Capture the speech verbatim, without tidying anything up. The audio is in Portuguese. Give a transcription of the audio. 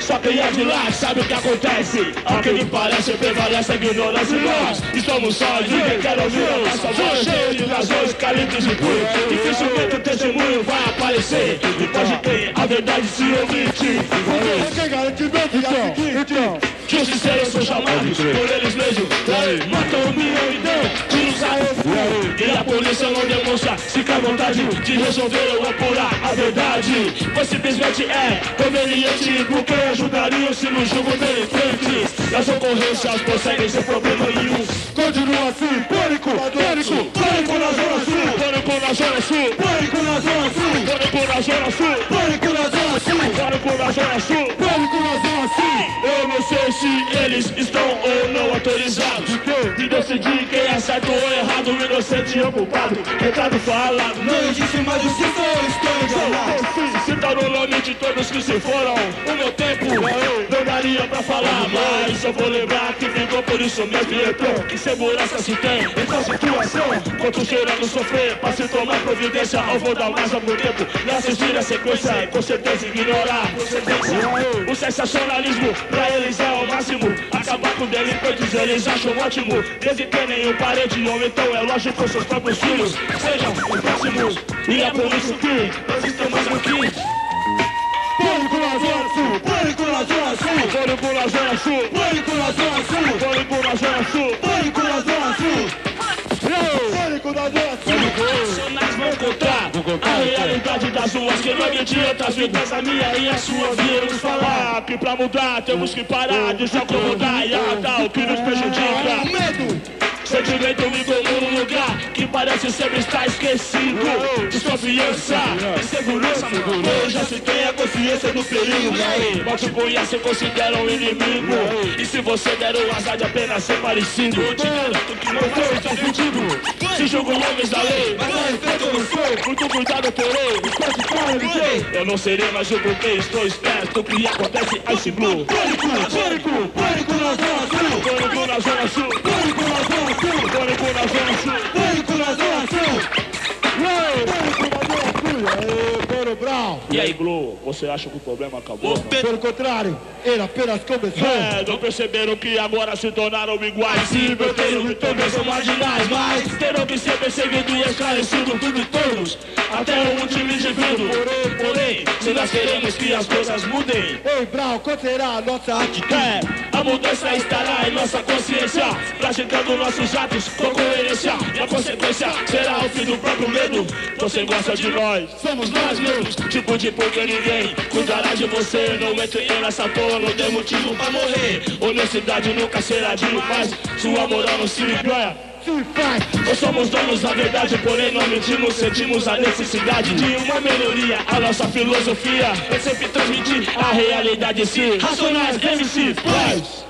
Só quem é de lá sabe o que acontece. Ao que me parece prevalece a ignorância e nós estamos sós, ninguém quer ouvir a nossa voz. Cheio de razões, calibres de punho. Dificilmente o testemunho vai aparecer. E pode ter a verdade se omite. Ok, galera, que bem, então, então. Justiceiros são chamados por eles mesmos. Matam um milhão e dão tiros a refúgio. E a polícia não demonstra sequer vontade de resolver ou apurar a verdade. Pois simplesmente é conveniente, porque ajudariam se no jogo delinquentes. As ocorrências prosseguem sem problema nenhum. Continua assim, pânico, pânico, Pânico na Zona Sul, pânico na Zona Sul, pânico na Zona Sul, pânico na Zona Sul, pânico na Zona Sul, pânico na Zona Sul, pânico na Zona Sul. Eu não sei se eles estão ou não autorizados de decidir quem é certo ou errado, o inocente ou culpado. Recado falado, Não existe mais justiça, eu estou enganado. citaram o nome de todos que se foram. O meu tempo não daria pra falar, mas eu vou lembrar que ficou por isso mesmo. Então, que segurança se tem em tal situação? Quanto cheirando sofrer pra se tomar providência, eu vou dar mais algum tempo e assistir a sequência e com certeza ignorar a procedência. O sensacionalismo pra eles é o máximo. Acabar com delinquentes eles acham ótimo. Desde que nenhum parente ou então é lógico seus próprios filhos sejam os próximos. E é por isso que nós estamos aqui. Pânico na Zona Sul, pânico na Zona Sul, Pânico na Zona Sul, pânico na Zona Sul, pânico na Zona Sul, pânico na Zona Sul, pânico na Zona Sul. Nacionais vão contar a realidade das ruas que não adianta as vidas, a minha e a sua. Viemos falar que pra mudar temos que parar de se acomodar e arrancar o que nos prejudica. Medo. Sentimento me como num lugar que parece sempre estar esquecido. Desconfiança, insegurança, eu já se tem a consciência do perigo. Mal te conhece, considera um inimigo. E se você der o azar de apenas ser parecido, eu te garanto que não vai estar sentido. Se julgo homens da lei, mas a respeito eu não sou. Muito cuidado terei. Eu não serei mais julgo que estou esperto. O que acontece é Ice Blue. Pânico, pânico, pânico na Zona Sul, Pânico na Zona Sul, pânico na Zona Sul, pânico na Zona Sul. pânico na Zona Sul, pânico na Zona Sul. Aê, Coro Brown. E aí, Glow, você acha que o problema acabou? Pelo contrário, ele apenas começou. É, não perceberam que agora se tornaram iguais. Se inverteram e também são marginais, mas terão que ser perseguidos e esclarecidos tudo e todos, até o último indivíduo. Porém, porém, se nós queremos que as coisas mudem, Ei, Brown, qual será a nossa atitude? é, a mudança estará em nossa consciência, praticando nossos atos com coerência. E a consequência será o fim do próprio medo. Você gosta de nós, somos nós mesmos. Tipo de porque ninguém cuidará de você. Não entre eu nessa porra, não tem motivo pra morrer. Honestidade nunca será de paz. Sua moral não se ganha. Se faz. Nós somos donos da verdade, porém não mentimos. Sentimos a necessidade de uma melhoria. A nossa filosofia é sempre transmitir a realidade em si. Racionais M C, paz.